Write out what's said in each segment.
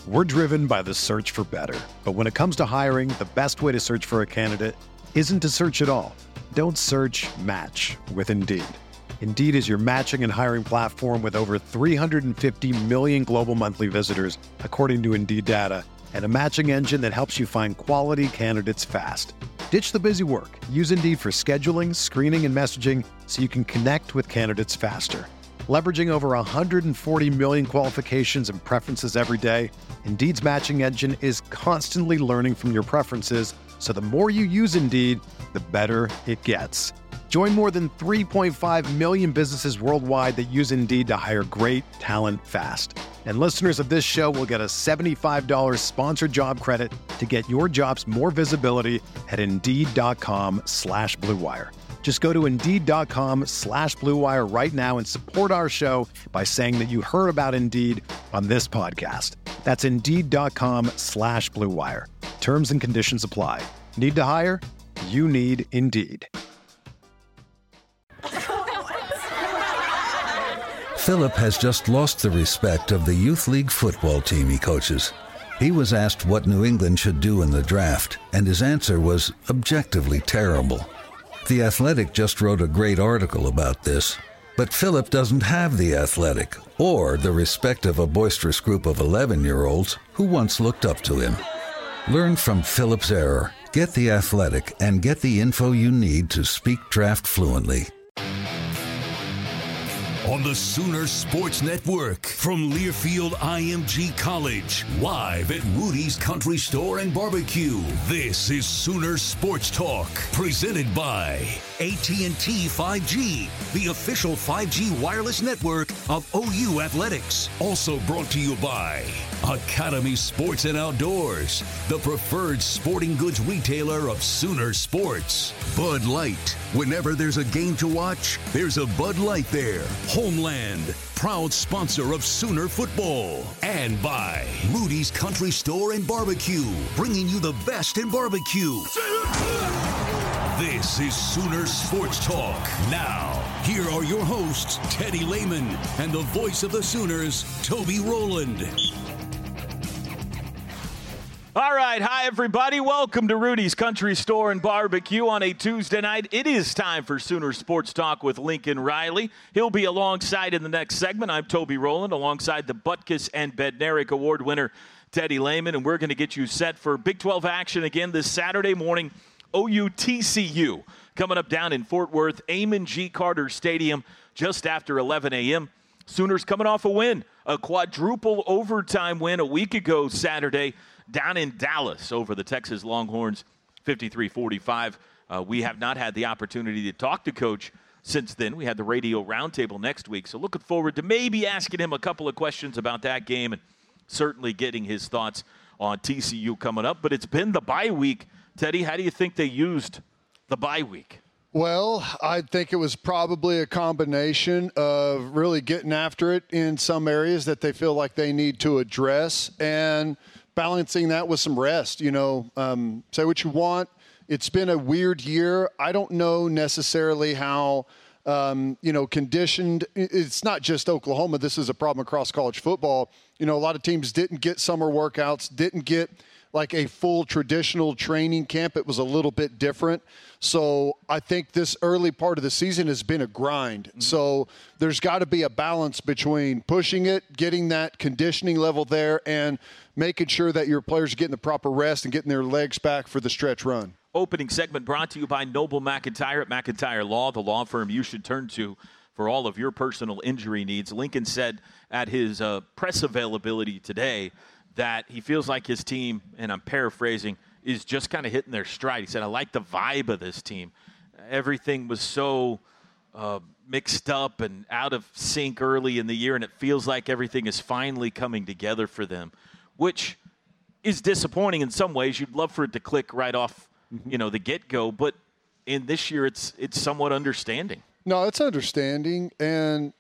We're driven by the search for better. But when it comes to hiring, the best way to search for a candidate isn't to search at all. Don't search, match with Indeed. Indeed is your matching and hiring platform with over 350 million global monthly visitors, according to Indeed data, and a matching engine that helps you find quality candidates fast. Ditch the busy work. Use Indeed for scheduling, screening, and messaging so you can connect with candidates faster. Leveraging over 140 million qualifications and preferences every day, Indeed's matching engine is constantly learning from your preferences, so the more you use Indeed, the better it gets. Join more than 3.5 million businesses worldwide that use Indeed to hire great talent fast. And listeners of this show will get a $75 sponsored job credit to get your jobs more visibility at Indeed.com/Blue Wire. Just go to Indeed.com/Blue Wire right now and support our show by saying that you heard about Indeed on this podcast. That's Indeed.com/Blue Wire. Terms and conditions apply. Need to hire? You need Indeed. Philip has just lost the respect of the youth league football team he coaches. He was asked what New England should do in the draft, and his answer was objectively terrible. The Athletic just wrote a great article about this, but Philip doesn't have the Athletic or the respect of a boisterous group of 11-year-olds who once looked up to him. Learn from Philip's error, get the Athletic, and get the info you need to speak draft fluently. On the Sooner Sports Network from Learfield IMG College, live at Rudy's Country Store and Barbecue. This is Sooner Sports Talk, presented by AT&T 5G, the official 5G wireless network of OU Athletics. Also brought to you by Academy Sports and Outdoors, the preferred sporting goods retailer of Sooner Sports. Bud Light. Whenever there's a game to watch, there's a Bud Light there. Homeland, proud sponsor of Sooner football. And by Rudy's Country Store and Barbecue, bringing you the best in barbecue. This is Sooner Sports Talk. Now, here are your hosts, Teddy Lehman, and the voice of the Sooners, Toby Rowland. All right, hi everybody. Welcome to Rudy's Country Store and Barbecue on a Tuesday night. It is time for Sooner Sports Talk with Lincoln Riley. He'll be alongside in the next segment. I'm Toby Rowland, alongside the Butkus and Bednarik Award winner Teddy Lehman, and we're going to get you set for Big 12 action again this Saturday morning. OU-TCU coming up down in Fort Worth, Amon G. Carter Stadium, just after 11 a.m. Sooners coming off a win, a quadruple overtime win a week ago Saturday down in Dallas over the Texas Longhorns, 53-45. We have not had the opportunity to talk to Coach since then. We had the radio roundtable next week, so looking forward to maybe asking him a couple of questions about that game and certainly getting his thoughts on TCU coming up. But it's been the bye week. Teddy, how do you think they used the bye week? Well, I think it was probably a combination of really getting after it in some areas that they feel like they need to address and balancing that with some rest. You know, say what you want. It's been a weird year. I don't know necessarily how, conditioned. It's not just Oklahoma. This is a problem across college football. You know, a lot of teams didn't get summer workouts, didn't get like a full traditional training camp. It was a little bit different. So I think this early part of the season has been a grind. Mm-hmm. So there's got to be a balance between pushing it, getting that conditioning level there, and making sure that your players are getting the proper rest and getting their legs back for the stretch run. Opening segment brought to you by Noble McIntyre at McIntyre Law, the law firm you should turn to for all of your personal injury needs. Lincoln said at his press availability today that he feels like his team, and I'm paraphrasing, is just kind of hitting their stride. He said, I like the vibe of this team. Everything was so mixed up and out of sync early in the year, and it feels like everything is finally coming together for them, which is disappointing in some ways. You'd love for it to click right off, the get-go, but in this year it's somewhat understanding. No, it's understanding, and,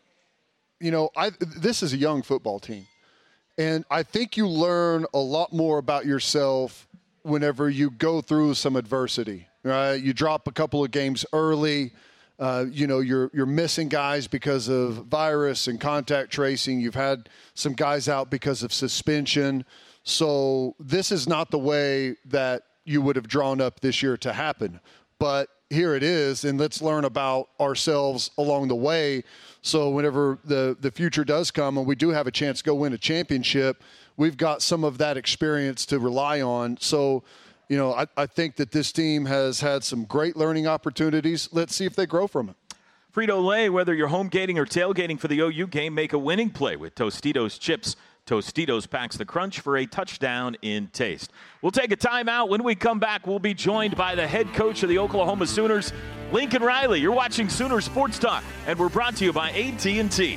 this is a young football team. And I think you learn a lot more about yourself whenever you go through some adversity, right? You drop a couple of games early. You're missing guys because of virus and contact tracing. You've had some guys out because of suspension. So this is not the way that you would have drawn up this year to happen. But here it is, and let's learn about ourselves along the way. So whenever the future does come and we do have a chance to go win a championship, we've got some of that experience to rely on. So, I think that this team has had some great learning opportunities. Let's see if they grow from it. Frito-Lay, whether you're home gating or tailgating for the OU game, make a winning play with Tostitos chips. Tostitos packs the crunch for a touchdown in taste. We'll take a timeout. When we come back, we'll be joined by the head coach of the Oklahoma Sooners, Lincoln Riley. You're watching Sooner Sports Talk, and we're brought to you by AT&T.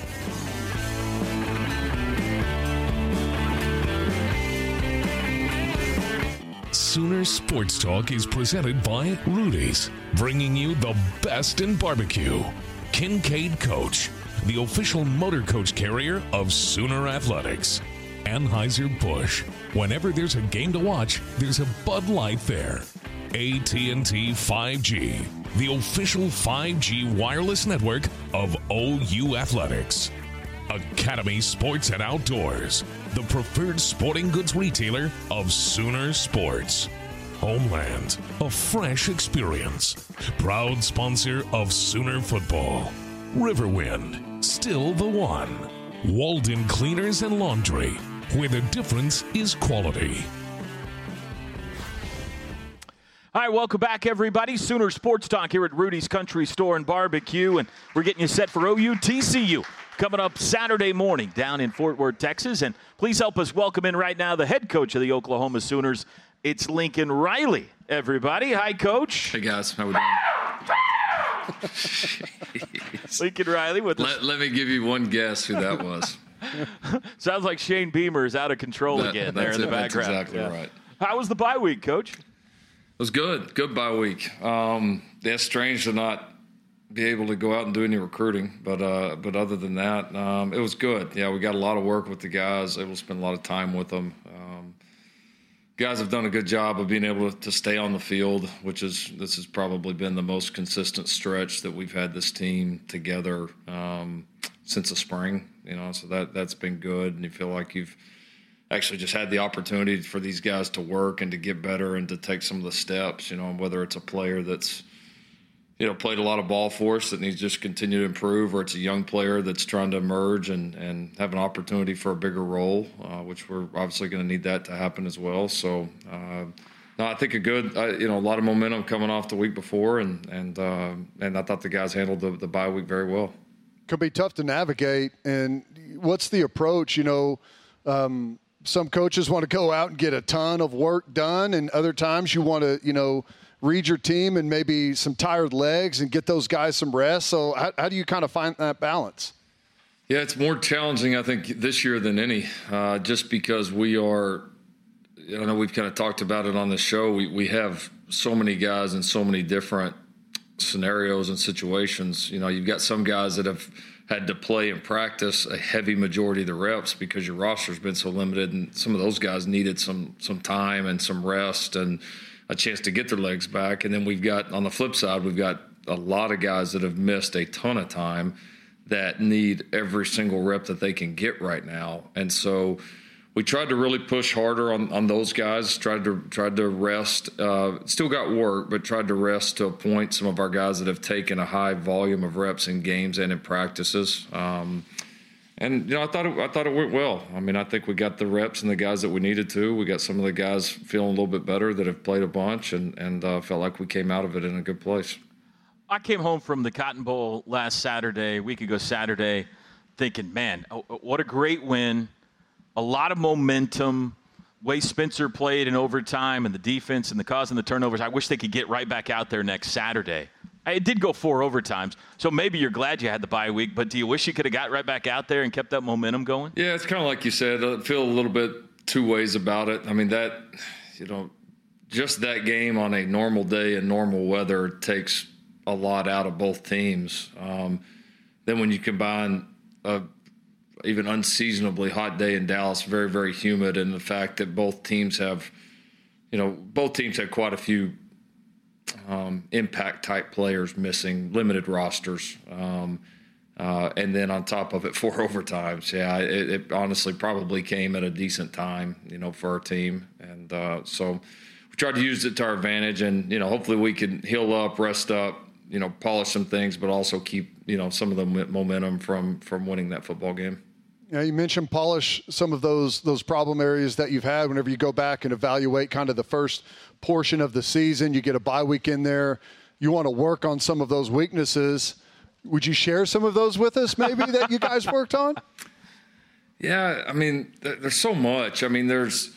Sooner Sports Talk is presented by Rudy's, bringing you the best in barbecue. Kincaid Coach, the official motor coach carrier of Sooner Athletics. Anheuser-Busch, whenever there's a game to watch, there's a Bud Light there. AT&T 5G, the official 5G wireless network of OU Athletics. Academy Sports and Outdoors, the preferred sporting goods retailer of Sooner Sports. Homeland, a fresh experience. Proud sponsor of Sooner Football. Riverwind, still the one. Walden Cleaners and Laundry, where the difference is quality. All right, welcome back, everybody. Sooner Sports Talk here at Rudy's Country Store and Barbecue, and we're getting you set for OU-TCU coming up Saturday morning down in Fort Worth, Texas. And please help us welcome in right now the head coach of the Oklahoma Sooners. It's Lincoln Riley, everybody. Hi, Coach. Hey, guys. How we doing? Lincoln Riley with us. Let me give you one guess who that was. Sounds like Shane Beamer is out of control again there in the background. That's exactly right. How was the bye week, Coach? It was good. Good bye week. It's strange to not be able to go out and do any recruiting, but other than that, it was good. Yeah, we got a lot of work with the guys, able to spend a lot of time with them. Guys have done a good job of being able to stay on the field, this has probably been the most consistent stretch that we've had this team together since the spring. So that's been good, and you feel like you've actually just had the opportunity for these guys to work and to get better and to take some of the steps. Whether it's a player that's played a lot of ball for us that needs to just continue to improve, or it's a young player that's trying to emerge and have an opportunity for a bigger role, which we're obviously going to need that to happen as well. So, I think a good, a lot of momentum coming off the week before, and I thought the guys handled the bye week very well. Could be tough to navigate. And what's the approach? Some coaches want to go out and get a ton of work done, and other times you want to, read your team and maybe some tired legs and get those guys some rest. So how do you kind of find that balance? Yeah, it's more challenging, I think, this year than any, just because we are – I know we've kind of talked about it on the show. We have so many guys in so many different scenarios and situations. You've got some guys that have had to play and practice a heavy majority of the reps because your roster's been so limited, and some of those guys needed some time and some rest and – a chance to get their legs back. And then we've got, on the flip side, we've got a lot of guys that have missed a ton of time that need every single rep that they can get right now. And so we tried to really push harder on those guys, tried to rest, still got work, but tried to rest to a point some of our guys that have taken a high volume of reps in games and in practices. And, I thought it went well. I think we got the reps and the guys that we needed to. We got some of the guys feeling a little bit better that have played a bunch, and felt like we came out of it in a good place. I came home from the Cotton Bowl last Saturday, a week ago Saturday, thinking, man, what a great win. A lot of momentum. Way Spencer played in overtime and the defense and the cause and the turnovers. I wish they could get right back out there next Saturday. It did go 4 overtimes, so maybe you're glad you had the bye week, but do you wish you could have got right back out there and kept that momentum going? Yeah, it's kind of like you said. I feel a little bit two ways about it. Just that game on a normal day in normal weather takes a lot out of both teams. Then when you combine even unseasonably hot day in Dallas, very, very humid, and the fact that both teams had quite a few impact type players missing, limited rosters. And then on top of it, 4 overtimes. Yeah, it honestly probably came at a decent time, for our team. And so we tried to use it to our advantage, and, hopefully we can heal up, rest up, polish some things, but also keep, some of the momentum from winning that football game. Yeah, you mentioned polish some of those problem areas that you've had whenever you go back and evaluate kind of the first portion of the season. You get a bye week in there. You want to work on some of those weaknesses. Would you share some of those with us maybe that you guys worked on? Yeah, I mean, there's so much. I mean,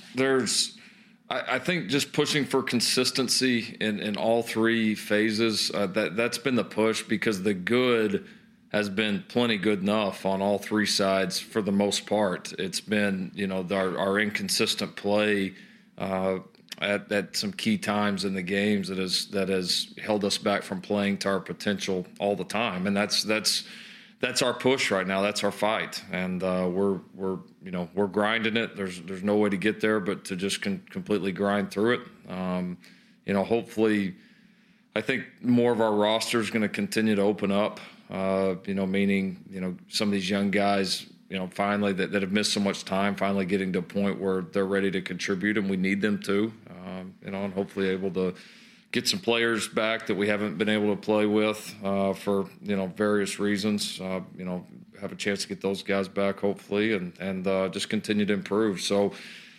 I think just pushing for consistency in all 3 phases, that's been the push, because the good has been plenty good enough on all 3 sides for the most part. It's been, our inconsistent play at some key times in the games that has held us back from playing to our potential all the time. And that's our push right now. That's our fight. And we're grinding it. There's no way to get there but to just completely grind through it. Hopefully, I think more of our roster is going to continue to open up. Meaning, some of these young guys, finally that have missed so much time, finally getting to a point where they're ready to contribute, and we need them to, and hopefully able to get some players back that we haven't been able to play with for, various reasons, have a chance to get those guys back, hopefully, and just continue to improve. So,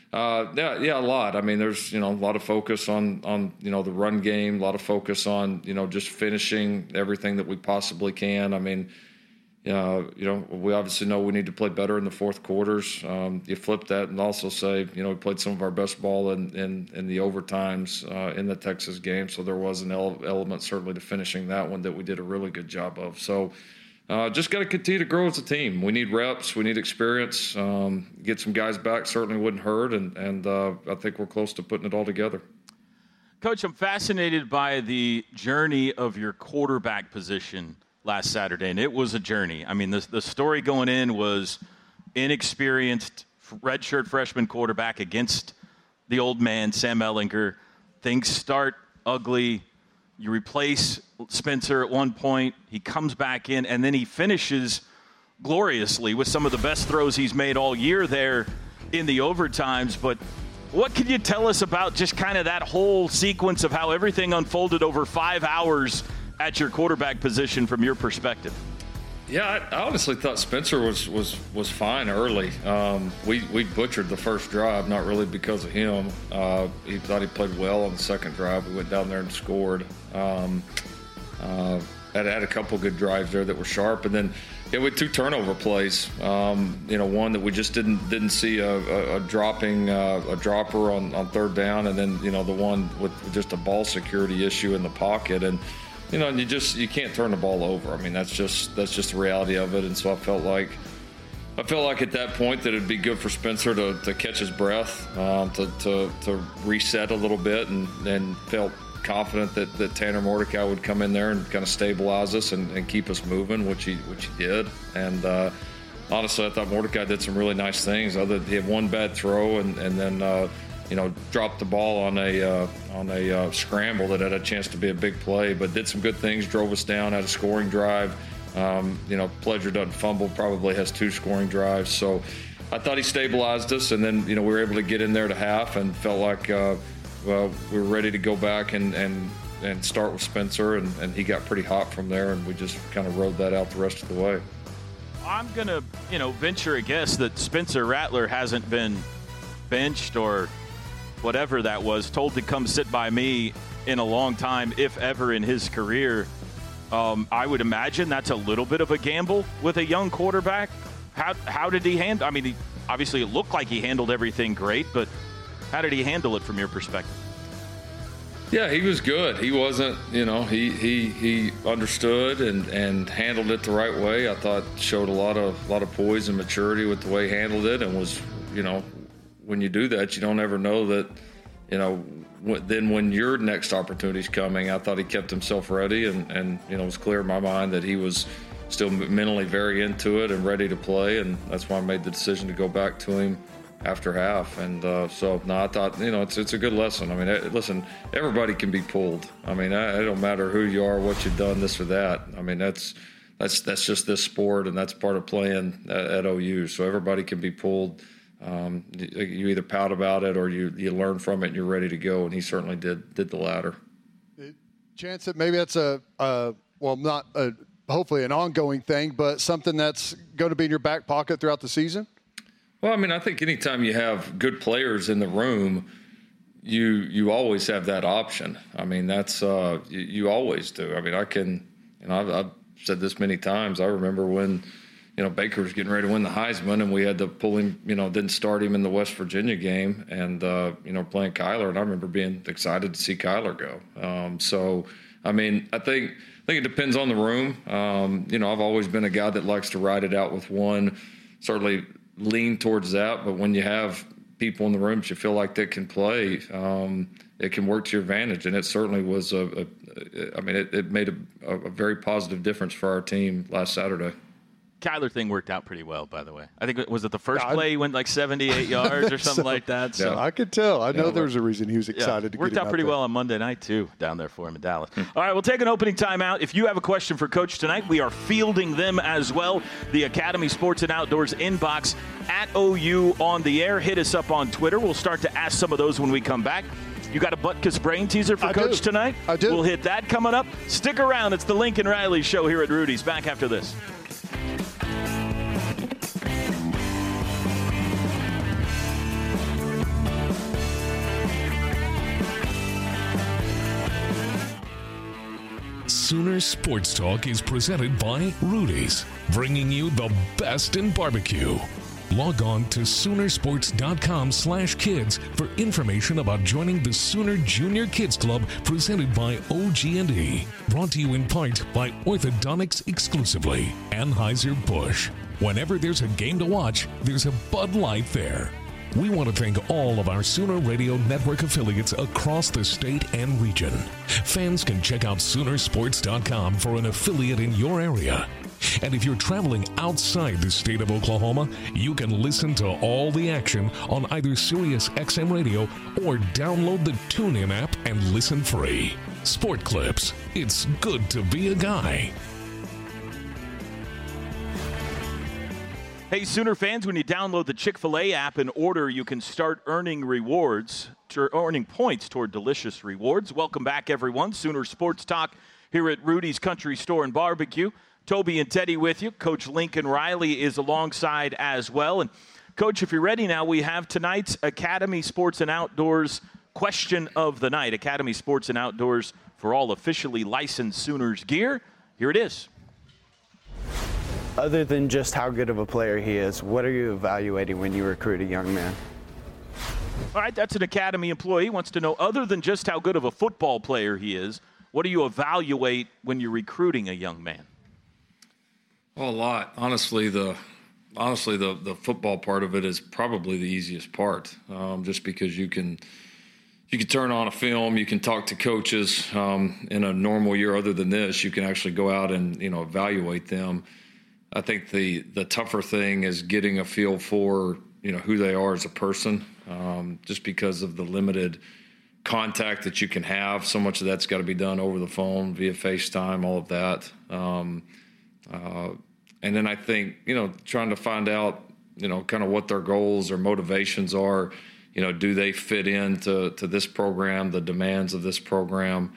a lot. I mean, there's, a lot of focus on the run game, a lot of focus on, just finishing everything that we possibly can. I mean, we obviously know we need to play better in the fourth quarters. You flip that and also say, we played some of our best ball in the overtimes in the Texas game. So there was an element certainly to finishing that one that we did a really good job of. So, just got to continue to grow as a team. We need reps. We need experience. Get some guys back certainly wouldn't hurt, and I think we're close to putting it all together. Coach, I'm fascinated by the journey of your quarterback position last Saturday, and it was a journey. I mean, the story going in was inexperienced redshirt freshman quarterback against the old man, Sam Ehlinger. Things start ugly. You replace Spencer at one point. He comes back in, and then he finishes gloriously with some of the best throws he's made all year there in the overtimes. But what can you tell us about just kind of that whole sequence of how everything unfolded over 5 hours at your quarterback position from your perspective? Yeah, I honestly thought Spencer was fine early. We butchered the first drive, not really because of him. He thought he played well on the second drive. We went down there and scored. Had a couple good drives there that were sharp, and then we had 2 turnover plays. One that we just didn't see a dropper on third down, and then the one with just a ball security issue in the pocket, and you can't turn the ball over. I mean, that's just the reality of it. And so I felt like at that point that it'd be good for Spencer to catch his breath, to reset a little bit, and felt confident that Tanner Mordecai would come in there and kind of stabilize us and keep us moving, which he did. And honestly, I thought Mordecai did some really nice things. He had one bad throw and then dropped the ball on a scramble that had a chance to be a big play, but did some good things, drove us down, had a scoring drive. Pledger doesn't fumble, probably has 2 scoring drives. So I thought he stabilized us, and then, we were able to get in there to half and felt like, we were ready to go back and start with Spencer, and he got pretty hot from there, and we just kind of rode that out the rest of the way. I'm going to, venture a guess that Spencer Rattler hasn't been benched or whatever that was, told to come sit by me in a long time, if ever in his career. I would imagine that's a little bit of a gamble with a young quarterback. How did he handle? I mean, obviously it looked like he handled everything great, but how did he handle it from your perspective? Yeah, he was good. He wasn't, he understood and handled it the right way. I thought showed a lot of poise and maturity with the way he handled it, and was, when you do that, you don't ever know that, then when your next opportunity is coming. I thought he kept himself ready, and it was clear in my mind that he was still mentally very into it and ready to play, and that's why I made the decision to go back to him after half. And so, no, I thought, it's a good lesson. I mean, listen, everybody can be pulled. I mean, it don't matter who you are, what you've done, this or that. I mean, that's just this sport, and that's part of playing at OU. So everybody can be pulled. You either pout about it or you learn from it and you're ready to go. And he certainly did the latter. Chance that maybe that's hopefully an ongoing thing, but something that's going to be in your back pocket throughout the season? Well, I mean, I think anytime you have good players in the room, you always have that option. I mean, that's you always do. I mean, I've said this many times. I remember when, Baker was getting ready to win the Heisman, and we had to pull him, didn't start him in the West Virginia game, and, playing Kyler. And I remember being excited to see Kyler go. So, I mean, I think it depends on the room. I've always been a guy that likes to ride it out with one, certainly lean towards that. But when you have people in the room that you feel like that can play, it can work to your advantage. And it certainly was it made a very positive difference for our team last Saturday. Kyler thing worked out pretty well, by the way. I think, was it the first play he went like 78 yards or something like that? So I could tell. I know there was a reason he was excited to get worked out pretty well on Monday night, too, down there for him in Dallas. All right, we'll take an opening timeout. If you have a question for Coach tonight, we are fielding them as well. The Academy Sports and Outdoors inbox at OU on the air. Hit us up on Twitter. We'll start to ask some of those when we come back. You got a Butkus brain teaser for Coach tonight? I do. We'll hit that coming up. Stick around. It's the Lincoln Riley Show here at Rudy's. Back after this. Sooner Sports Talk is presented by Rudy's, bringing you the best in barbecue. Log on to Soonersports.com/kids for information about joining the Sooner Junior Kids Club presented by OG&E. Brought to you in part by Orthodontics exclusively, Anheuser-Busch. Whenever there's a game to watch, there's a Bud Light there. We want to thank all of our Sooner Radio Network affiliates across the state and region. Fans can check out Soonersports.com for an affiliate in your area. And if you're traveling outside the state of Oklahoma, you can listen to all the action on either Sirius XM Radio or download the TuneIn app and listen free. Sport Clips. It's good to be a guy. Hey, Sooner fans, when you download the Chick-fil-A app and order, you can start earning earning points toward delicious rewards. Welcome back, everyone. Sooner Sports Talk here at Rudy's Country Store and Barbecue. Toby and Teddy with you. Coach Lincoln Riley is alongside as well. And, Coach, if you're ready now, we have tonight's Academy Sports and Outdoors question of the night. Academy Sports and Outdoors for all officially licensed Sooners gear. Here it is. Other than just how good of a player he is, what are you evaluating when you recruit a young man? All right, that's an Academy employee. Wants to know, other than just how good of a football player he is, what do you evaluate when you're recruiting a young man? Well, a lot. Honestly, the football part of it is probably the easiest part, just because you can turn on a film, you can talk to coaches. In a normal year other than this, you can actually go out and evaluate them. I think the tougher thing is getting a feel for who they are as a person, just because of the limited contact that you can have. So much of that's got to be done over the phone, via FaceTime, all of that. And then I think trying to find out kind of what their goals or motivations are. Do they fit into this program, the demands of this program?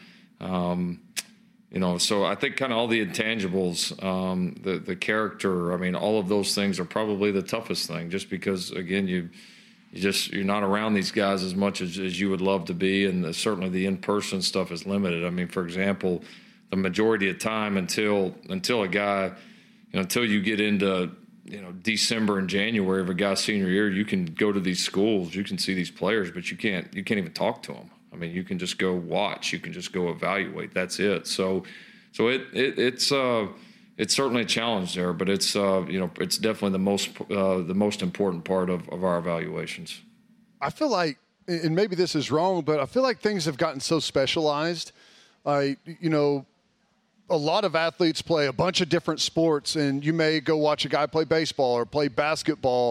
So I think kind of all the intangibles, the character, I mean, all of those things are probably the toughest thing, just because, again, you're not around these guys as much as you would love to be, and certainly the in-person stuff is limited. I mean, for example, the majority of time until a guy, until you get into December and January of a guy's senior year, you can go to these schools, you can see these players, but you can't even talk to them. I mean, you can just go watch, you can just go evaluate. That's it. So it's certainly a challenge there, but it's it's definitely the most important part of our evaluations. I feel like, and maybe this is wrong, but I feel like things have gotten so specialized. A lot of athletes play a bunch of different sports, and you may go watch a guy play baseball or play basketball,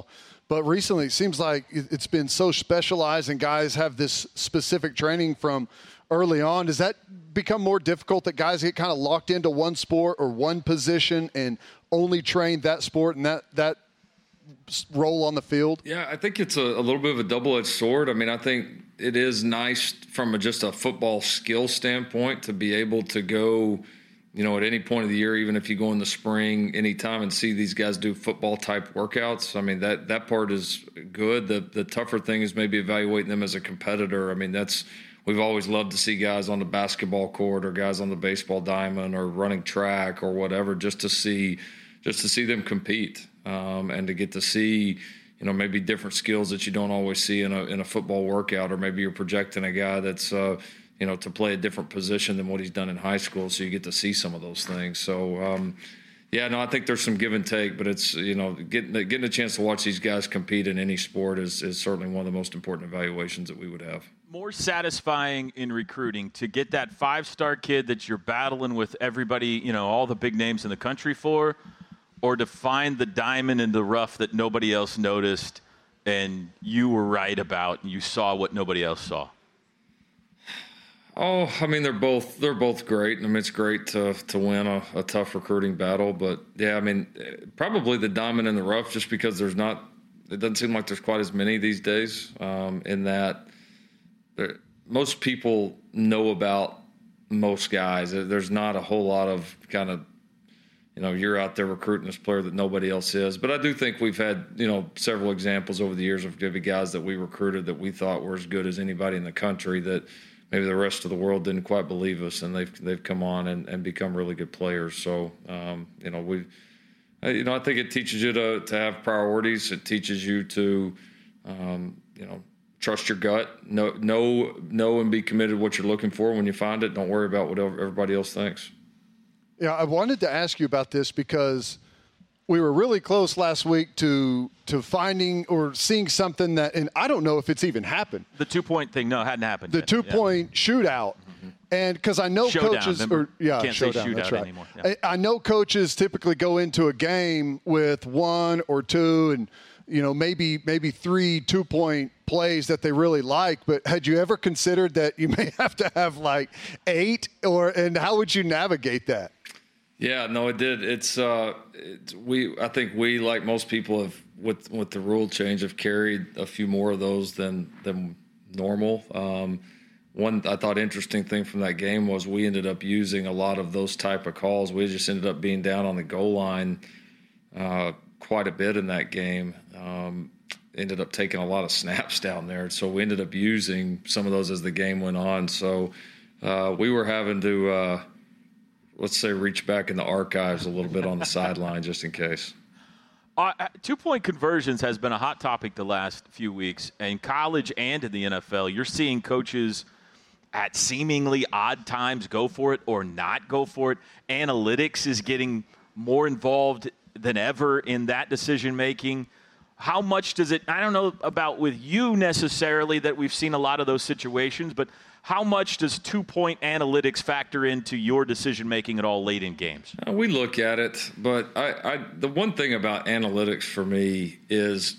But recently, it seems like it's been so specialized and guys have this specific training from early on. Does that become more difficult that guys get kind of locked into one sport or one position and only train that sport and that role on the field? Yeah, I think it's a little bit of a double-edged sword. I mean, I think it is nice from just a football skill standpoint to be able to go, at any point of the year, even if you go in the spring, anytime, and see these guys do football-type workouts. I mean, that part is good. The tougher thing is maybe evaluating them as a competitor. I mean, we've always loved to see guys on the basketball court or guys on the baseball diamond or running track or whatever, just to see them compete, and to get to see, maybe different skills that you don't always see in a football workout, or maybe you're projecting a guy that's to play a different position than what he's done in high school, so you get to see some of those things. So, I think there's some give and take, but it's, getting a chance to watch these guys compete in any sport is certainly one of the most important evaluations that we would have. More satisfying in recruiting to get that 5-star kid that you're battling with everybody, all the big names in the country for, or to find the diamond in the rough that nobody else noticed and you were right about and you saw what nobody else saw? Oh, I mean, they're both great. I mean, it's great to win a tough recruiting battle, but yeah, I mean, probably the diamond in the rough, just because it doesn't seem like there's quite as many these days, in that most people know about most guys. There's not a whole lot of kind of, you're out there recruiting this player that nobody else is. But I do think we've had, several examples over the years of guys that we recruited that we thought were as good as anybody in the country, that maybe the rest of the world didn't quite believe us, and they've come on and become really good players. So, I think it teaches you to have priorities. It teaches you to, trust your gut, know and be committed to what you're looking for. When you find it, don't worry about what everybody else thinks. Yeah, I wanted to ask you about this because we were really close last week to finding or seeing something that, and I don't know if it's even happened. The 2-point thing, no, it hadn't happened. The 2-point shootout. Mm-hmm. And because I know showdown, coaches, can't showdown, say shootout that's right. anymore. Yeah. I know coaches typically go into a game with 1 or 2 and, maybe 3 2-point plays that they really like. But had you ever considered that you may have to have like 8, and how would you navigate that? Yeah, no, it did. I think we, like most people, have with the rule change, have carried a few more of those than normal. One I thought interesting thing from that game was we ended up using a lot of those type of calls. We just ended up being down on the goal line quite a bit in that game. Ended up taking a lot of snaps down there, so we ended up using some of those as the game went on. So we were having to. Let's say reach back in the archives a little bit on the sideline just in case. 2-point conversions has been a hot topic the last few weeks. In college and in the NFL, you're seeing coaches at seemingly odd times go for it or not go for it. Analytics is getting more involved than ever in that decision-making. How much does it – I don't know about with you necessarily that we've seen a lot of those situations, but – how much does 2-point analytics factor into your decision-making at all late in games? We look at it, but the one thing about analytics for me is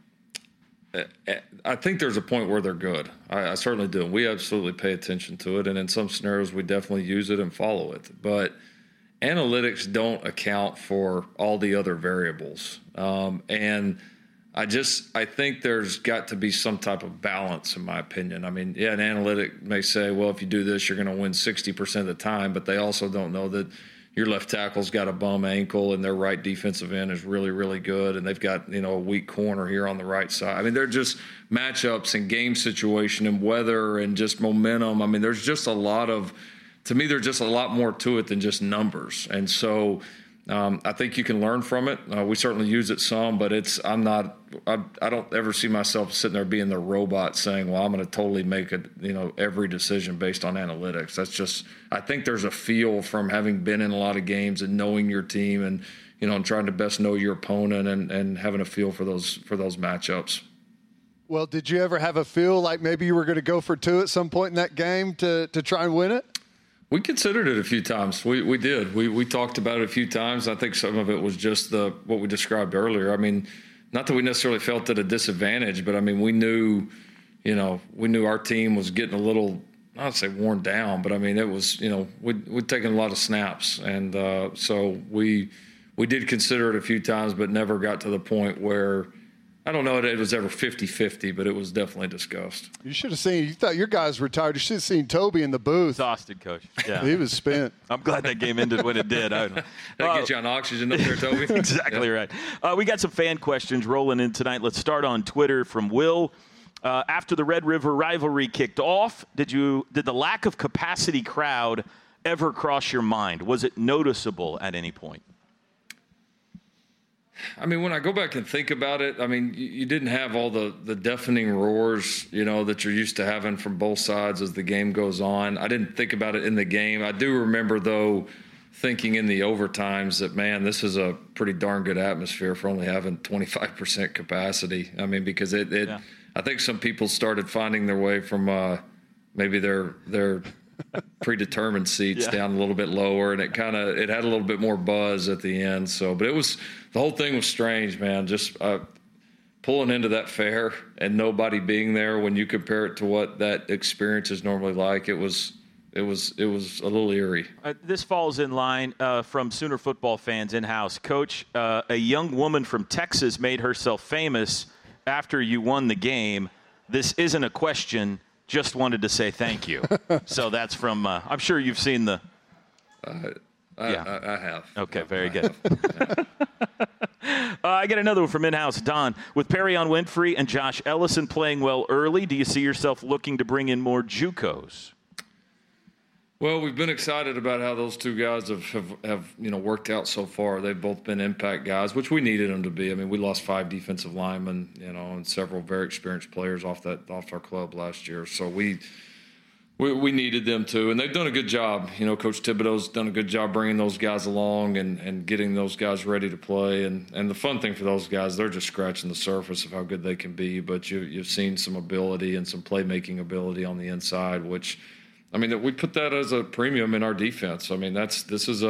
I think there's a point where they're good. I certainly do. We absolutely pay attention to it, and in some scenarios we definitely use it and follow it. But analytics don't account for all the other variables. And I think there's got to be some type of balance, in my opinion. I mean, yeah, an analytic may say, well, if you do this, you're going to win 60% of the time, but they also don't know that your left tackle's got a bum ankle and their right defensive end is really, really good, and they've got, a weak corner here on the right side. I mean, they're just matchups and game situation and weather and just momentum. I mean, there's just to me, there's just a lot more to it than just numbers. And so I think you can learn from it. We certainly use it some, but I don't ever see myself sitting there being the robot saying, well, I'm going to totally make every decision based on analytics. That's just, I think there's a feel from having been in a lot of games and knowing your team and, and trying to best know your opponent and having a feel for those matchups. Well, did you ever have a feel like maybe you were going to go for 2 at some point in that game to try and win it? We considered it a few times. We did. We talked about it a few times. I think some of it was just what we described earlier. I mean, not that we necessarily felt at a disadvantage, but I mean, we knew our team was getting a little, I don't say worn down, but I mean, it was, we'd taken a lot of snaps. And so we did consider it a few times, but never got to the point where, I don't know if it was ever 50-50, but it was definitely discussed. You should have seen, you thought your guys retired. You should have seen Toby in the booth. Exhausted, Coach. Yeah. He was spent. I'm glad that game ended when it did. That gets you on oxygen up there, Toby. Exactly right. We got some fan questions rolling in tonight. Let's start on Twitter from Will. After the Red River rivalry kicked off, did the lack of capacity crowd ever cross your mind? Was it noticeable at any point? I mean, when I go back and think about it, I mean, you didn't have all the deafening roars, that you're used to having from both sides as the game goes on. I didn't think about it in the game. I do remember, though, thinking in the overtimes that, man, this is a pretty darn good atmosphere for only having 25% capacity. I mean, because I think some people started finding their way from maybe their predetermined seats down a little bit lower, and it had a little bit more buzz at the end. So, but the whole thing was strange, man. Just pulling into that fair and nobody being there when you compare it to what that experience is normally like. It was a little eerie. This falls in line from Sooner football fans in-house. Coach, a young woman from Texas made herself famous after you won the game. This isn't a question. Just wanted to say thank you. So that's from, I'm sure you've seen the. I have. Okay, very good. I get another one from in-house. Don, with Perion Winfrey and Josh Ellison playing well early, do you see yourself looking to bring in more JUCOs? Well, we've been excited about how those two guys have worked out so far. They've both been impact guys, which we needed them to be. I mean, we lost 5 defensive linemen, and several very experienced players off our club last year. So we needed them too, and they've done a good job. Coach Thibodeau's done a good job bringing those guys along and getting those guys ready to play. And the fun thing for those guys, they're just scratching the surface of how good they can be. But you've seen some ability and some playmaking ability on the inside, which. I mean, we put that as a premium in our defense. I mean, this isn't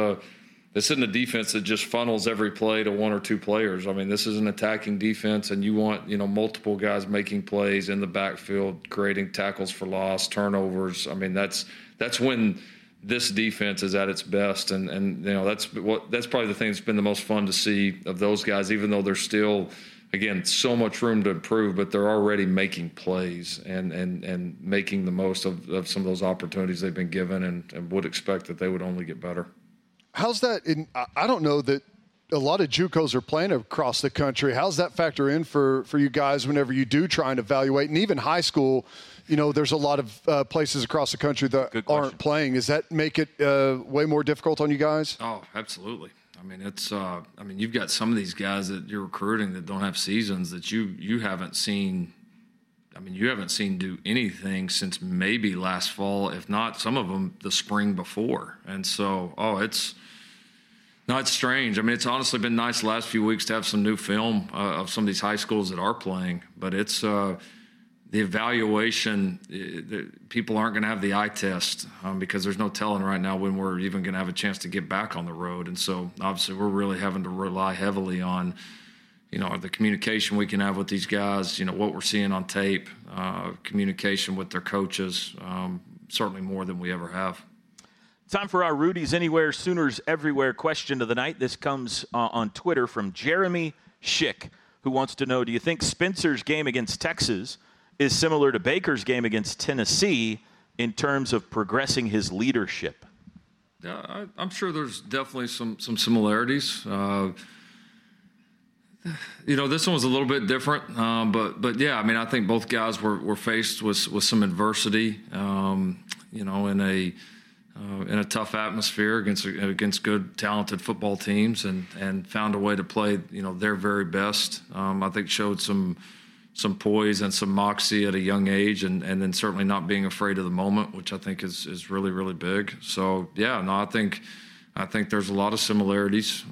a defense that just funnels every play to 1 or 2 players. I mean, this is an attacking defense, and you want, multiple guys making plays in the backfield, creating tackles for loss, turnovers. I mean, that's when this defense is at its best, and that's probably the thing that's been the most fun to see of those guys, even though they're still. Again, so much room to improve, but they're already making plays and making the most of some of those opportunities they've been given and would expect that they would only get better. How's that? I don't know that a lot of JUCOs are playing across the country. How's that factor in for you guys whenever you do try and evaluate? And even high school, there's a lot of places across the country that aren't playing. Does that make it way more difficult on you guys? Oh, absolutely. I mean, you've got some of these guys that you're recruiting that don't have seasons that you haven't seen. I mean, you haven't seen do anything since maybe last fall, if not some of them the spring before. And so, it's strange. I mean, it's honestly been nice the last few weeks to have some new film of some of these high schools that are playing. But it's the evaluation, people aren't going to have the eye test because there's no telling right now when we're even going to have a chance to get back on the road. And so obviously we're really having to rely heavily on, the communication we can have with these guys, what we're seeing on tape, communication with their coaches, certainly more than we ever have. Time for our Rudy's Anywhere, Sooners Everywhere question of the night. This comes on Twitter from Jeremy Schick, who wants to know, do you think Spencer's game against Texas is similar to Baker's game against Tennessee in terms of progressing his leadership? Yeah, I'm sure there's definitely some similarities. This one was a little bit different, but yeah, I mean, I think both guys were faced with some adversity, in a tough atmosphere against good, talented football teams, and found a way to play, their very best. I think showed some poise and some moxie at a young age, and then certainly not being afraid of the moment, which I think is really, really big. So yeah, no, I think there's a lot of similarities,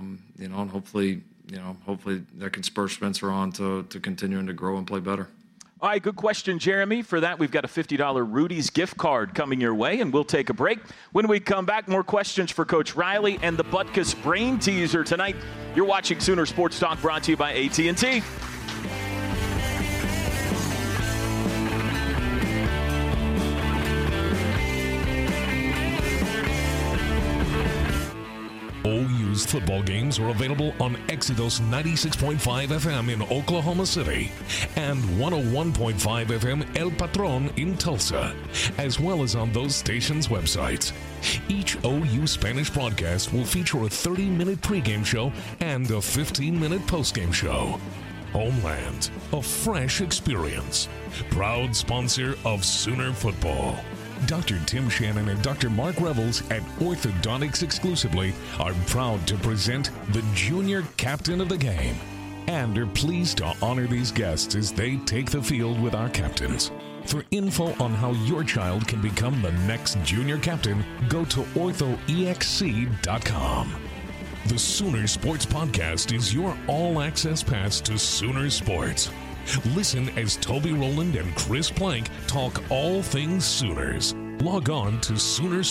and hopefully that can spur Spencer on to continuing to grow and play better. All right, good question, Jeremy. For that, we've got a $50 Rudy's gift card coming your way, and we'll take a break. When we come back, more questions for Coach Riley and the Butkus Brain Teaser tonight. You're watching Sooner Sports Talk, brought to you by AT&T. OU's football games are available on Exodus 96.5 FM in Oklahoma City and 101.5 FM El Patron in Tulsa, as well as on those stations' websites. Each OU Spanish broadcast will feature a 30-minute pregame show and a 15-minute postgame show. Homeland, a fresh experience. Proud sponsor of Sooner Football. Dr. Tim Shannon and Dr. Mark Revels at Orthodontics Exclusively are proud to present the junior captain of the game and are pleased to honor these guests as they take the field with our captains. For info on how your child can become the next junior captain, go to orthoexc.com. The Sooner Sports Podcast is your all-access pass to Sooner Sports. Listen as Toby Rowland and Chris Plank talk all things Sooners. Log on to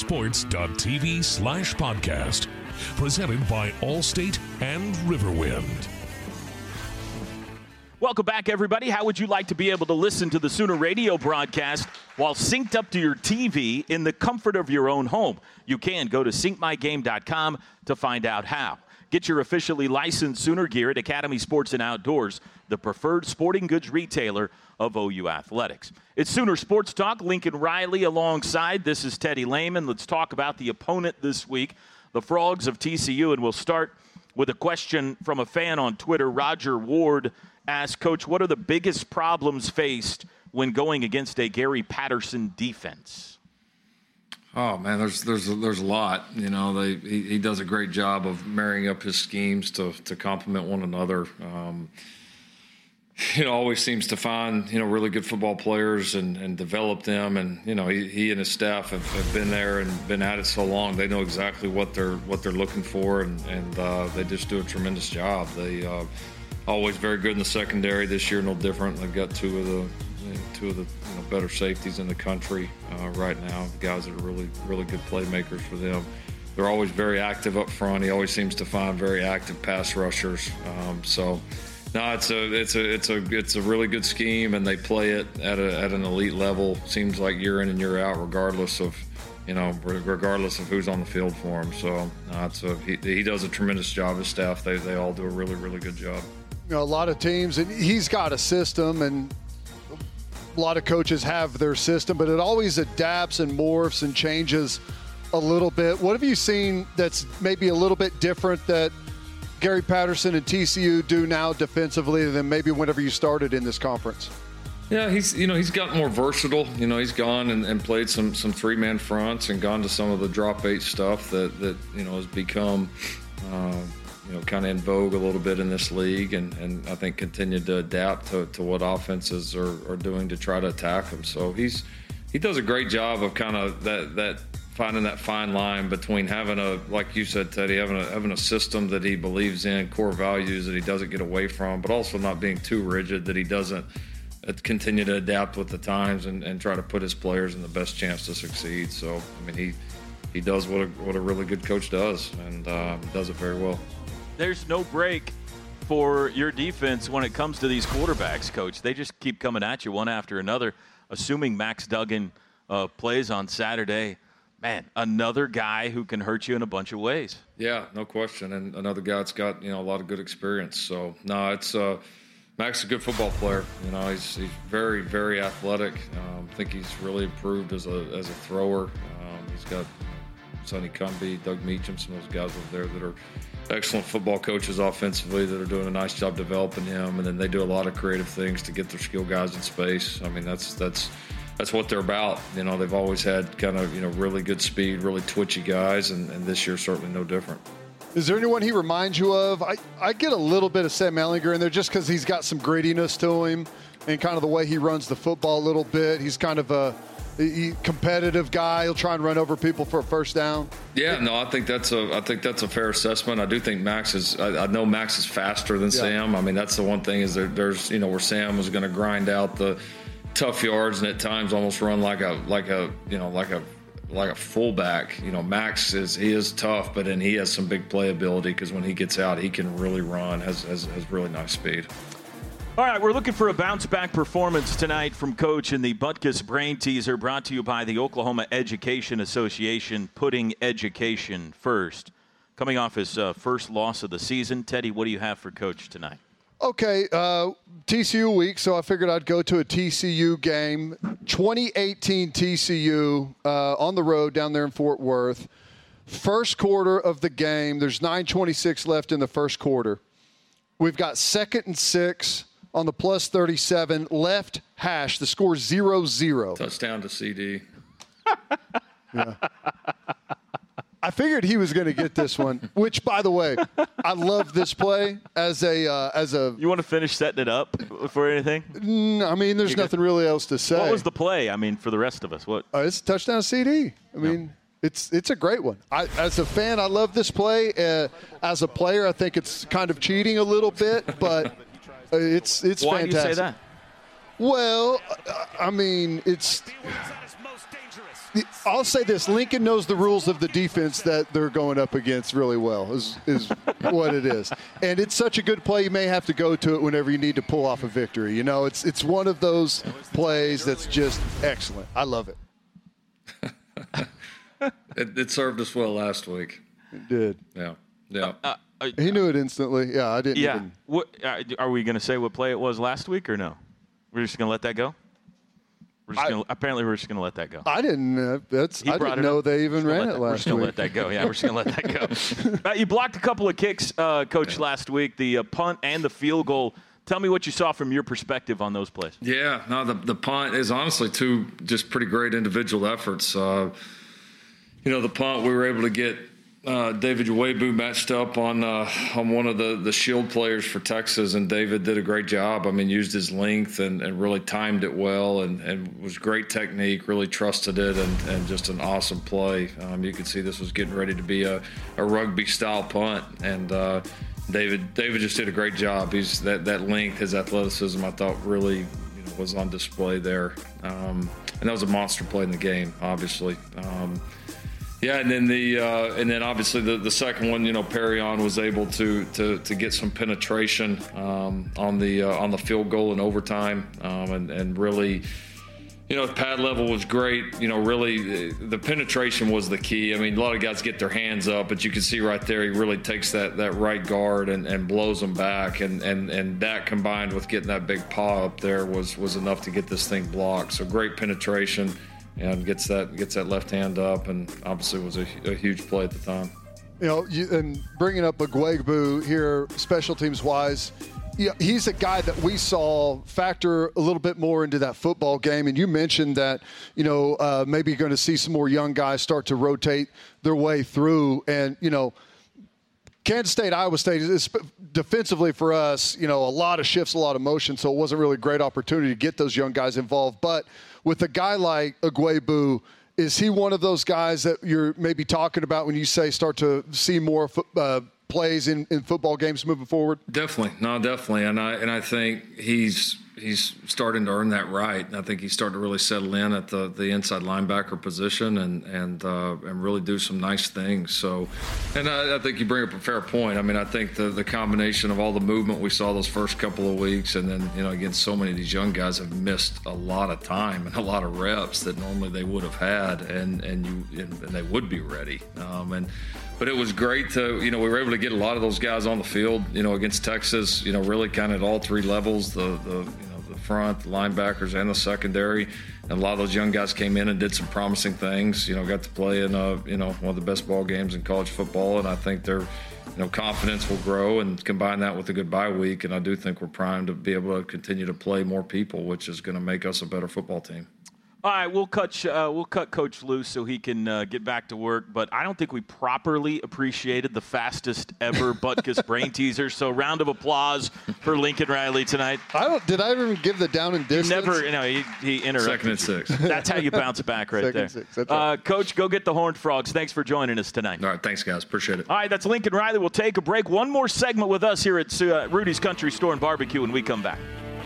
Soonersports.tv/podcast. Presented by Allstate and Riverwind. Welcome back, everybody. How would you like to be able to listen to the Sooner radio broadcast while synced up to your TV in the comfort of your own home? You can go to syncmygame.com to find out how. Get your officially licensed Sooner gear at Academy Sports and Outdoors, the preferred sporting goods retailer of OU Athletics. It's Sooner Sports Talk. Lincoln Riley alongside. This is Teddy Lehman. Let's talk about the opponent this week, the Frogs of TCU, and we'll start with a question from a fan on Twitter. Roger Ward asked, Coach, what are the biggest problems faced when going against a Gary Patterson defense? Oh man, there's a lot. You know, he does a great job of marrying up his schemes to complement one another. Always seems to find really good football players and develop them. And he and his staff have been there and been at it so long. They know exactly what they're looking for, and they just do a tremendous job. They always very good in the secondary. This year, no different. They've got two of the better safeties in the country right now, guys that are really, really good playmakers for them. They're always very active up front. He always seems to find very active pass rushers. It's a really good scheme, and they play it at an elite level. Seems like year in and year out, regardless of who's on the field for him. So he does a tremendous job. His staff, they all do a really, really good job. A lot of teams, and he's got a system, and a lot of coaches have their system, but it always adapts and morphs and changes a little bit. What have you seen that's maybe a little bit different that Gary Patterson and TCU do now defensively than maybe whenever you started in this conference? Yeah, he's gotten more versatile. He's gone and played some three-man fronts and gone to some of the drop eight stuff that has become kind of in vogue a little bit in this league, and I think continued to adapt to what offenses are doing to try to attack them. So he does a great job of kind of that finding that fine line between having like you said, Teddy, having a system that he believes in, core values that he doesn't get away from, but also not being too rigid, that he doesn't continue to adapt with the times and try to put his players in the best chance to succeed. So, he does what a really good coach does, and does it very well. There's no break for your defense when it comes to these quarterbacks, Coach. They just keep coming at you one after another. Assuming Max Duggan plays on Saturday, man, another guy who can hurt you in a bunch of ways. Yeah, no question. And another guy that's got a lot of good experience. So, no, it's Max is a good football player. He's very, very athletic. I think he's really improved as a thrower. He's got Sonny Cumbie, Doug Meacham, some of those guys over there that are excellent football coaches offensively that are doing a nice job developing him, and then they do a lot of creative things to get their skill guys in space. That's what they're about. They've always had kind of really good speed, really twitchy guys, and this year certainly no different. Is there anyone he reminds you of? I get a little bit of Sam Ehlinger in there just because he's got some grittiness to him and kind of the way he runs the football a little bit. He's kind of a competitive guy. He'll try and run over people for a first down. Yeah, no, I think that's a fair assessment. I do think Max is. I know Max is faster than Sam. I mean, that's the one thing is there's where Sam was going to grind out the tough yards and at times almost run like a fullback. Max is tough, but then he has some big playability because when he gets out, he can really run. Has really nice speed. All right, we're looking for a bounce-back performance tonight from Coach in the Butkus Brain Teaser, brought to you by the Oklahoma Education Association, putting education first. Coming off his first loss of the season, Teddy, what do you have for Coach tonight? Okay, TCU week, so I figured I'd go to a TCU game. 2018 TCU on the road down there in Fort Worth. First quarter of the game, there's 9:26 left in the first quarter. We've got 2nd and 6. On the plus 37, left hash. The score 0-0. Touchdown to CD. Yeah. I figured he was going to get this one, which, by the way, I love this play as a. You want to finish setting it up for anything? I mean, there's nothing really else to say. What was the play? I mean, for the rest of us, what? It's a touchdown CD. I mean, it's a great one. As a fan, I love this play. As a player, I think it's kind of cheating a little bit, but. It's Why fantastic. Why do you say that? Well, I mean, I'll say this. Lincoln knows the rules of the defense that they're going up against really well is what it is. And it's such a good play, you may have to go to it whenever you need to pull off a victory. It's one of those plays that's just excellent. I love it. It served us well last week. It did. Yeah. He knew it instantly. Yeah, I didn't even. What, are we going to say what play it was last week or no? We're just going to let that go? Apparently we're just going to let that go. I didn't. I didn't know they even ran it last week. We're just going to let that go. Yeah, we're just going to let that go. You blocked a couple of kicks, Coach, last week, the punt and the field goal. Tell me what you saw from your perspective on those plays. Yeah, no, the punt is honestly two just pretty great individual efforts. The punt, we were able to get David Uwebu matched up on one of the shield players for Texas, and David did a great job. I mean, used his length and really timed it well and was great technique, really trusted it, and just an awesome play. You could see this was getting ready to be a rugby-style punt, and David just did a great job. He's that length, his athleticism, I thought really was on display there. And that was a monster play in the game, obviously. Yeah, and then obviously the second one, Perrion was able to get some penetration on the field goal in overtime, and really, pad level was great. Really the penetration was the key. I mean, a lot of guys get their hands up, but you can see right there he really takes that right guard and blows them back, and that combined with getting that big paw up there was enough to get this thing blocked. So great penetration. And gets that left hand up, and obviously was a huge play at the time. And bringing up Ugwebu here, special teams wise, he's a guy that we saw factor a little bit more into that football game. And you mentioned that maybe you're going to see some more young guys start to rotate their way through. And Kansas State, Iowa State is defensively for us, a lot of shifts, a lot of motion, so it wasn't really a great opportunity to get those young guys involved. But with a guy like Ugwebu, is he one of those guys that you're maybe talking about when you say start to see more plays in football games moving forward? Definitely. And I think he's starting to earn that right. I think he's starting to really settle in at the inside linebacker position and really do some nice things. So, and I think you bring up a fair point. I mean, I think the combination of all the movement we saw those first couple of weeks, and then again, so many of these young guys have missed a lot of time and a lot of reps that normally they would have had, and they would be ready. But it was great to, we were able to get a lot of those guys on the field, against Texas, really kind of at all three levels, the front, the linebackers, and the secondary. And a lot of those young guys came in and did some promising things, got to play in, one of the best ball games in college football. And I think their, confidence will grow, and combine that with a good bye week. And I do think we're primed to be able to continue to play more people, which is going to make us a better football team. All right, we'll cut Coach loose so he can get back to work. But I don't think we properly appreciated the fastest ever Butkus brain teaser. So round of applause for Lincoln Riley tonight. Did I ever give the down and distance? He interrupted. Second and 6. That's how you bounce it back right there. Second and 6. That's right. Coach, go get the Horned Frogs. Thanks for joining us tonight. All right, thanks, guys. Appreciate it. All right, that's Lincoln Riley. We'll take a break. One more segment with us here at Rudy's Country Store and Barbecue when we come back.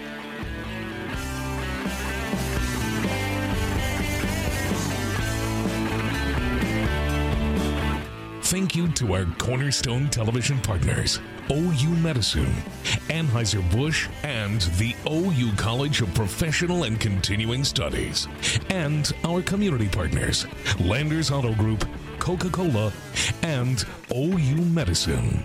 Thank you to our Cornerstone Television partners, OU Medicine, Anheuser-Busch, and the OU College of Professional and Continuing Studies, and our community partners, Landers Auto Group, Coca-Cola, and OU Medicine.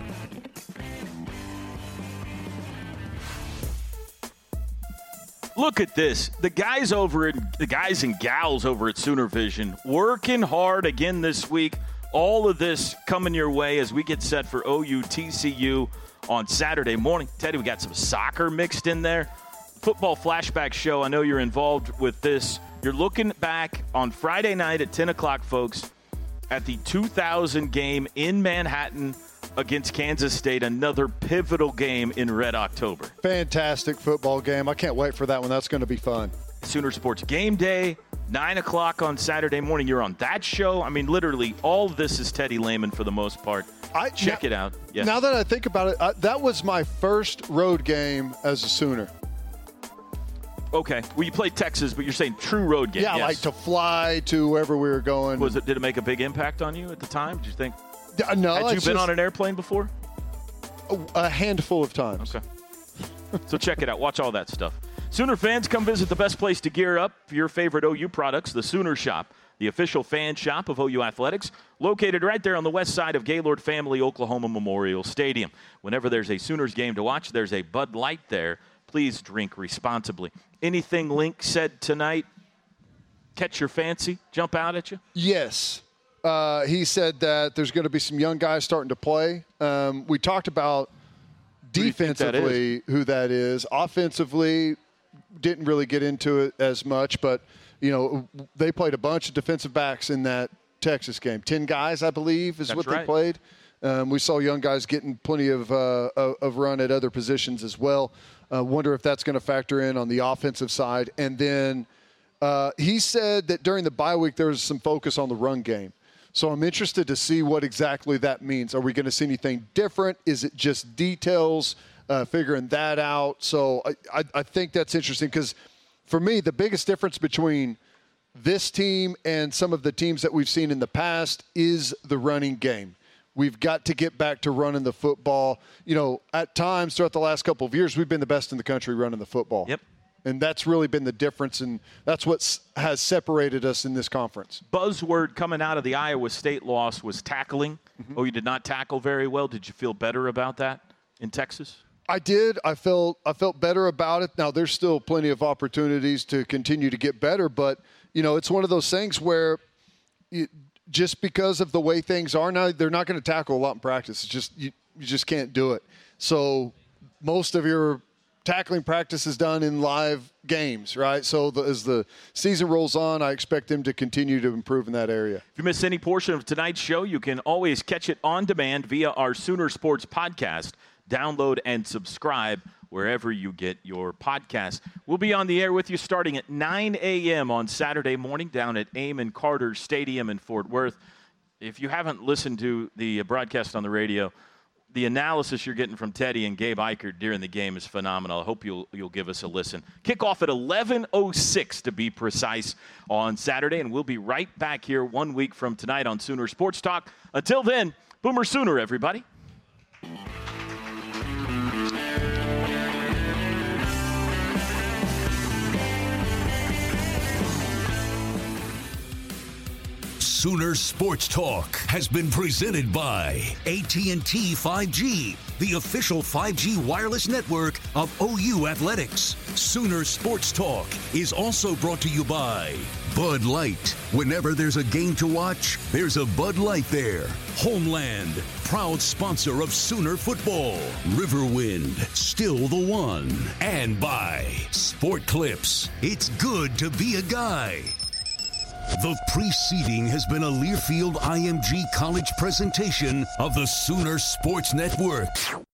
Look at this. The guys and gals over at Sooner Vision working hard again this week. All of this coming your way as we get set for OU TCU on Saturday morning. Teddy, we got some soccer mixed in there. Football flashback show. I know you're involved with this. You're looking back on Friday night at 10 o'clock, folks, at the 2000 game in Manhattan against Kansas State, another pivotal game in Red October. Fantastic football game. I can't wait for that one. That's going to be fun. Sooner Sports Game Day, 9 o'clock on Saturday morning. You're on that show. I mean, literally, all of this is Teddy Lehman for the most part. Check it out. Yes. Now that I think about it, that was my first road game as a Sooner. Okay. Well, you played Texas, but you're saying true road game. Yeah, yes. like to fly to wherever we were going. Did it make a big impact on you at the time? Did you think? No. Had you been on an airplane before? A handful of times. Okay. So check it out. Watch all that stuff. Sooner fans, come visit the best place to gear up for your favorite OU products, the Sooner Shop, the official fan shop of OU Athletics, located right there on the west side of Gaylord Family Oklahoma Memorial Stadium. Whenever there's a Sooners game to watch, there's a Bud Light there. Please drink responsibly. Anything Link said tonight catch your fancy, jump out at you? Yes. He said that there's going to be some young guys starting to play. We talked about defensively who that is. Offensively, didn't really get into it as much, but they played a bunch of defensive backs in that Texas game. 10 guys, I believe, is what they played. We saw young guys getting plenty of run at other positions as well. Wonder if that's going to factor in on the offensive side. And then he said that during the bye week there was some focus on the run game. So I'm interested to see what exactly that means. Are we going to see anything different? Is it just details, figuring that out? So I think that's interesting because for me, the biggest difference between this team and some of the teams that we've seen in the past is the running game. We've got to get back to running the football. At times throughout the last couple of years, we've been the best in the country running the football. Yep. And that's really been the difference, and that's what has separated us in this conference. Buzzword coming out of the Iowa State loss was tackling. Mm-hmm. You did not tackle very well. Did you feel better about that in Texas? I did. I felt better about it. Now, there's still plenty of opportunities to continue to get better, but, it's one of those things where just because of the way things are now, they're not going to tackle a lot in practice. It's just you just can't do it. So most of your tackling practice is done in live games, right? So as the season rolls on, I expect them to continue to improve in that area. If you miss any portion of tonight's show, you can always catch it on demand via our Sooner Sports podcast. Download and subscribe wherever you get your podcast. We'll be on the air with you starting at 9 a.m. on Saturday morning down at Amon Carter Stadium in Fort Worth. If you haven't listened to the broadcast on the radio, the analysis you're getting from Teddy and Gabe Eichert during the game is phenomenal. I hope you'll give us a listen. Kickoff at 11:06 to be precise on Saturday, and we'll be right back here 1 week from tonight on Sooner Sports Talk. Until then, Boomer Sooner, everybody. Sooner Sports Talk has been presented by AT&T 5G, the official 5G wireless network of OU Athletics. Sooner Sports Talk is also brought to you by Bud Light. Whenever there's a game to watch, there's a Bud Light there. Homeland, proud sponsor of Sooner football. Riverwind, still the one. And by Sport Clips. It's good to be a guy. The preceding has been a Learfield IMG College presentation of the Sooner Sports Network.